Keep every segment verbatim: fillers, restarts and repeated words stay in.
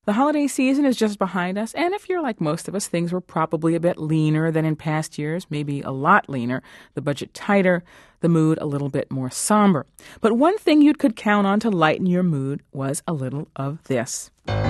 The holiday season is just behind us, and if you're like most of us, things were probably a bit leaner than in past years, maybe a lot leaner, the budget tighter, the mood a little bit more somber. But one thing you could count on to lighten your mood was a little of this.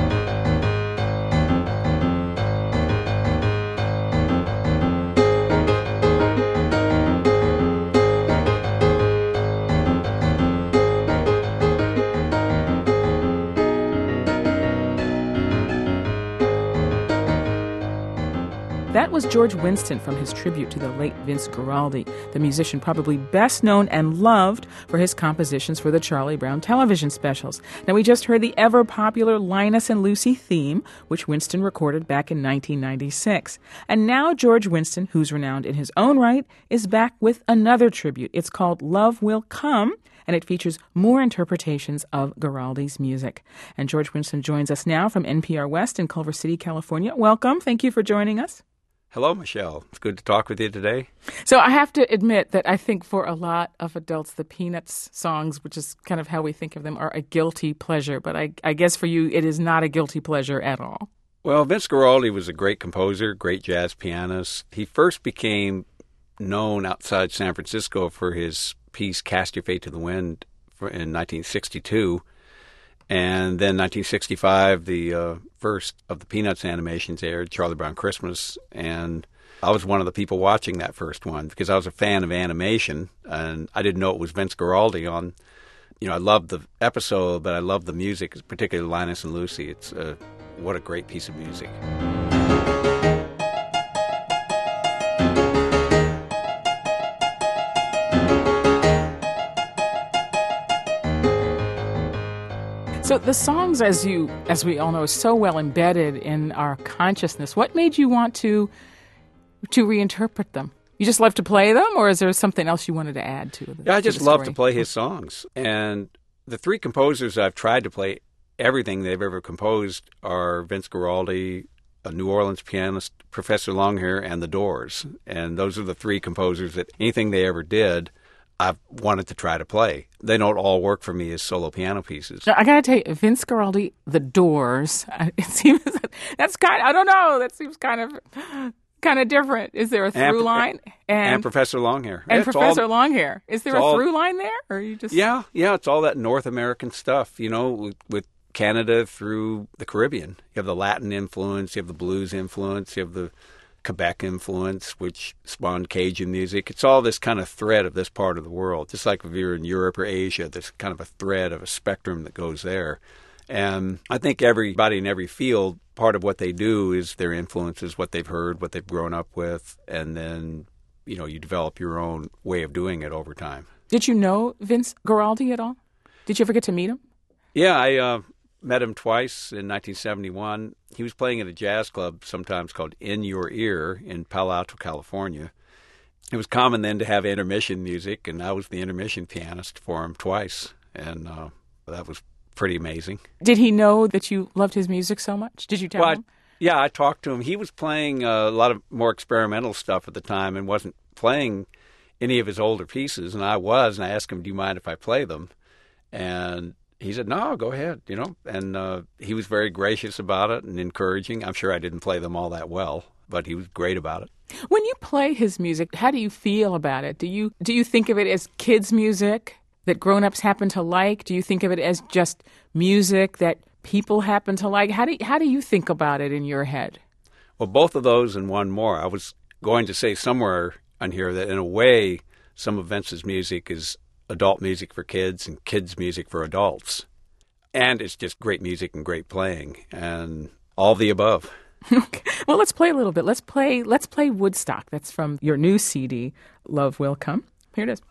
That was George Winston from his tribute to the late Vince Guaraldi, the musician probably best known and loved for his compositions for the Charlie Brown television specials. Now, we just heard the ever-popular Linus and Lucy theme, which Winston recorded back in nineteen ninety-six. And now George Winston, who's renowned in his own right, is back with another tribute. It's called Love Will Come, and it features more interpretations of Guaraldi's music. And George Winston joins us now from N P R West in Culver City, California. Welcome. Thank you for joining us. Hello, Michelle. It's good to talk with you today. So I have to admit that I think for a lot of adults, the Peanuts songs, which is kind of how we think of them, are a guilty pleasure. But I, I guess for you, it is not a guilty pleasure at all. Well, Vince Guaraldi was a great composer, great jazz pianist. He first became known outside San Francisco for his piece Cast Your Fate to the Wind in nineteen sixty-two. And then nineteen sixty-five, the uh, first of the Peanuts animations aired, Charlie Brown Christmas, and I was one of the people watching that first one because I was a fan of animation, and I didn't know it was Vince Guaraldi on. You know, I loved the episode, but I loved the music, particularly Linus and Lucy. It's uh, what a great piece of music. So the songs, as you, as we all know, are so well embedded in our consciousness. What made you want to to reinterpret them? You just love to play them, or is there something else you wanted to add to the Yeah, I just to love to play his songs. And the three composers I've tried to play everything they've ever composed are Vince Guaraldi, a New Orleans pianist, Professor Longhair, and The Doors. And those are the three composers that anything they ever did, I've wanted to try to play. They don't all work for me as solo piano pieces. Now, I got to tell you, Vince Guaraldi, The Doors, it seems that's kind of, I don't know, that seems kind of kind of different. Is there a through and, line? And, and Professor Longhair. And it's Professor all, Longhair. Is there a all, through line there? Or are you just... Yeah, yeah, it's all that North American stuff, you know, with, with Canada through the Caribbean. You have the Latin influence, you have the blues influence, you have the Quebec influence, which spawned Cajun music. It's all this kind of thread of this part of the world. Just like if you're in Europe or Asia, there's kind of a thread of a spectrum that goes there. And I think everybody in every field, part of what they do is their influences, what they've heard, what they've grown up with, and then, you know, you develop your own way of doing it over time. Did you know Vince Guaraldi at all? Did you ever get to meet him? Yeah, I uh, met him twice in nineteen seventy-one. He was playing at a jazz club sometimes called In Your Ear in Palo Alto, California. It was common then to have intermission music, and I was the intermission pianist for him twice, and uh, that was pretty amazing. Did he know that you loved his music so much? Did you tell well, him? I, yeah, I talked to him. He was playing uh, a lot of more experimental stuff at the time and wasn't playing any of his older pieces, and I was, and I asked him, do you mind if I play them? And he said, no, go ahead, you know, and uh, he was very gracious about it and encouraging. I'm sure I didn't play them all that well, but he was great about it. When you play his music, how do you feel about it? Do you do you think of it as kids' music that grown-ups happen to like? Do you think of it as just music that people happen to like? How do you, how do you think about it in your head? Well, both of those and one more. I was going to say somewhere on here that in a way, some of Vince's music is adult music for kids and kids' music for adults. And it's just great music and great playing and all the above. Okay. Well, let's play a little bit. Let's play let's play Woodstock. That's from your new C D, Love Will Come. Here it is.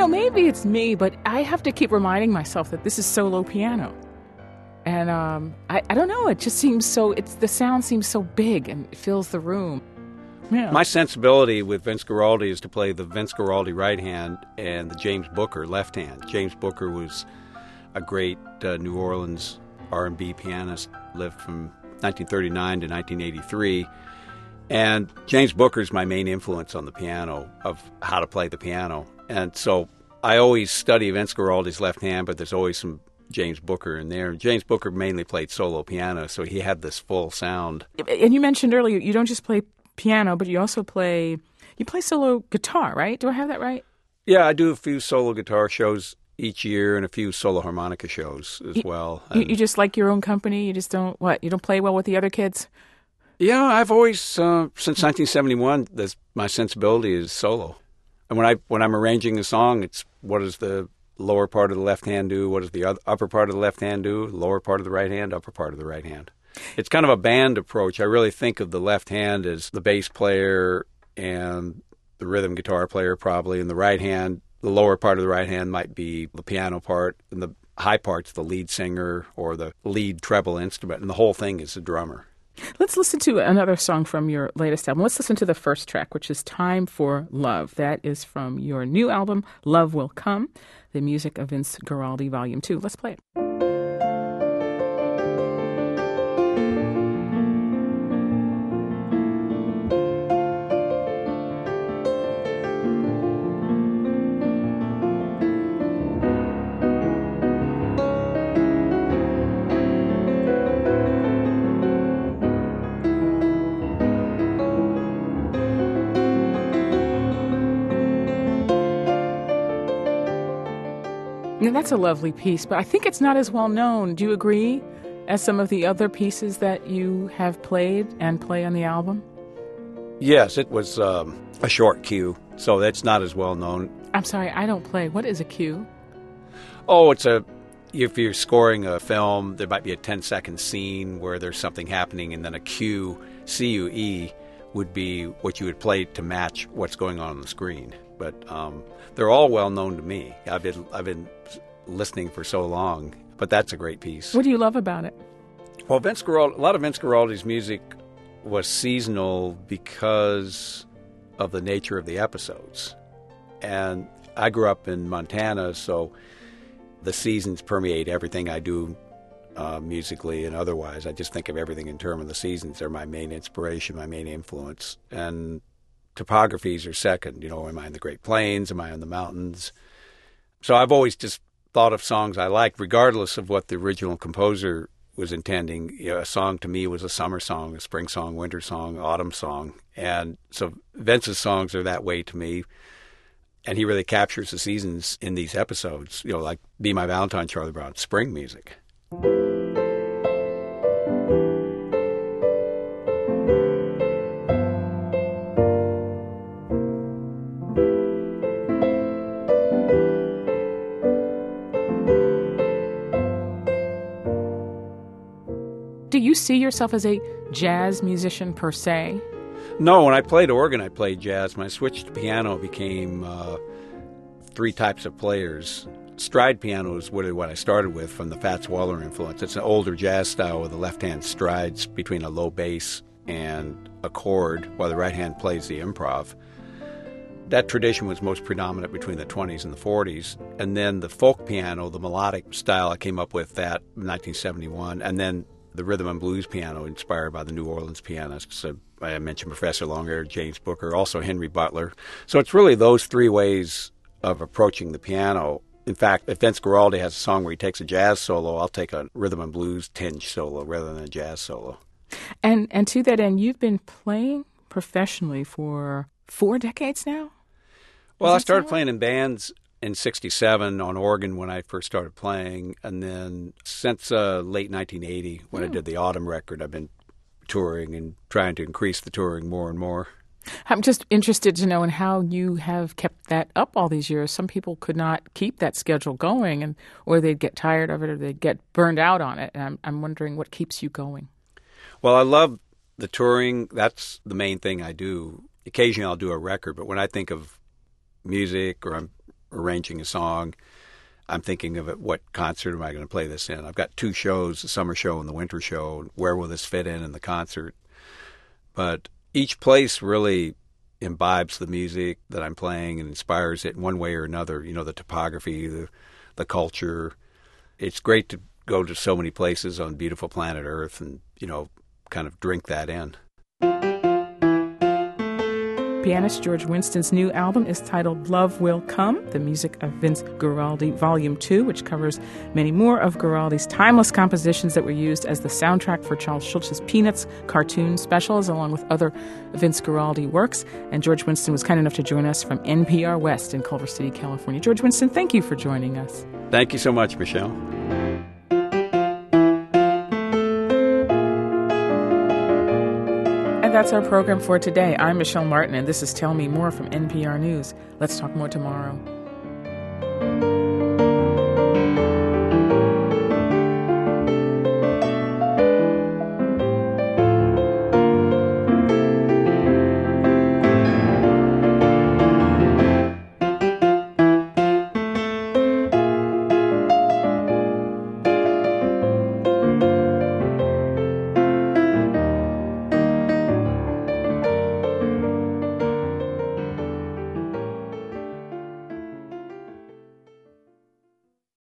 know, maybe it's me, but I have to keep reminding myself that this is solo piano. And um, I, I don't know, it just seems so, it's the sound seems so big and it fills the room. Yeah. My sensibility with Vince Guaraldi is to play the Vince Guaraldi right hand and the James Booker left hand. James Booker was a great uh, New Orleans R and B pianist, lived from nineteen thirty-nine to nineteen eighty-three. And James Booker is my main influence on the piano, of how to play the piano. And so I always study Vince Guaraldi's left hand, but there's always some James Booker in there. James Booker mainly played solo piano, so he had this full sound. And you mentioned earlier, you don't just play piano, but you also play, you play solo guitar, right? Do I have that right? Yeah, I do a few solo guitar shows each year and a few solo harmonica shows as you, well. You, and, you just like your own company? You just don't, what, you don't play well with the other kids? Yeah, I've always, uh, since nineteen seventy-one, this, my sensibility is solo. And when, I, when I'm arranging a song, it's what does the lower part of the left hand do? What does the other, upper part of the left hand do? Lower part of the right hand, upper part of the right hand. It's kind of a band approach. I really think of the left hand as the bass player and the rhythm guitar player probably, and the right hand, the lower part of the right hand might be the piano part, and the high part's the lead singer or the lead treble instrument, and the whole thing is the drummer. Let's listen to another song from your latest album. Let's listen to the first track, which is Time for Love. That is from your new album, Love Will Come, the music of Vince Guaraldi, Volume two. Let's play it. Now, that's a lovely piece, but I think it's not as well known. Do you agree, as some of the other pieces that you have played and play on the album? Yes, it was um, a short cue, so that's not as well known. I'm sorry, I don't play. What is a cue? Oh, it's a, if you're scoring a film, there might be a ten-second scene where there's something happening, and then a cue, C U E, would be what you would play to match what's going on on the screen. But um, they're all well known to me. I've been I've been listening for so long. But that's a great piece. What do you love about it? Well, Vince Guaraldi, a lot of Vince Guaraldi's music was seasonal because of the nature of the episodes. And I grew up in Montana, so the seasons permeate everything I do uh, musically and otherwise. I just think of everything in terms of the seasons. They're my main inspiration, my main influence. And topographies are second. You know, am I in the Great Plains? Am I in the mountains? So I've always just thought of songs I liked, regardless of what the original composer was intending. You know, a song to me was a summer song, a spring song, winter song, autumn song. And so Vince's songs are that way to me. And he really captures the seasons in these episodes, you know, like Be My Valentine, Charlie Brown, spring music. Do you see yourself as a jazz musician per se? No, when I played organ, I played jazz. When I switched to piano, it became uh, three types of players. Stride piano is really what I started with from the Fats Waller influence. It's an older jazz style where the left hand strides between a low bass and a chord while the right hand plays the improv. That tradition was most predominant between the twenties and the forties. And then the folk piano, the melodic style, I came up with that in nineteen seventy-one. And then the rhythm and blues piano inspired by the New Orleans pianists. So I mentioned Professor Longhair, James Booker, also Henry Butler. So it's really those three ways of approaching the piano. In fact, if Vince Guaraldi has a song where he takes a jazz solo, I'll take a rhythm and blues tinge solo rather than a jazz solo. And and to that end, you've been playing professionally for four decades now? Well, I started playing in bands in sixty-seven on organ when I first started playing, and then since uh, late nineteen eighty, when mm. I did the Autumn record, I've been touring and trying to increase the touring more and more. I'm just interested to know in how you have kept that up all these years. Some people could not keep that schedule going, and or they'd get tired of it, or they'd get burned out on it. And I'm, I'm wondering what keeps you going. Well, I love the touring. That's the main thing I do. Occasionally I'll do a record, but when I think of music or I'm arranging a song, I'm thinking of it, what concert am I going to play this in? I've got two shows, the summer show and the winter show. Where will this fit in in the concert? But each place really imbibes the music that I'm playing and inspires it in one way or another. You know, the topography, the the culture. It's great to go to so many places on beautiful planet Earth and, you know, kind of drink that in. Pianist George Winston's new album is titled Love Will Come, the music of Vince Guaraldi, Volume two, which covers many more of Guaraldi's timeless compositions that were used as the soundtrack for Charles Schulz's Peanuts cartoon specials, along with other Vince Guaraldi works. And George Winston was kind enough to join us from N P R West in Culver City, California. George Winston, thank you for joining us. Thank you so much, Michelle. That's our program for today. I'm Michelle Martin, and this is Tell Me More from N P R News. Let's talk more tomorrow.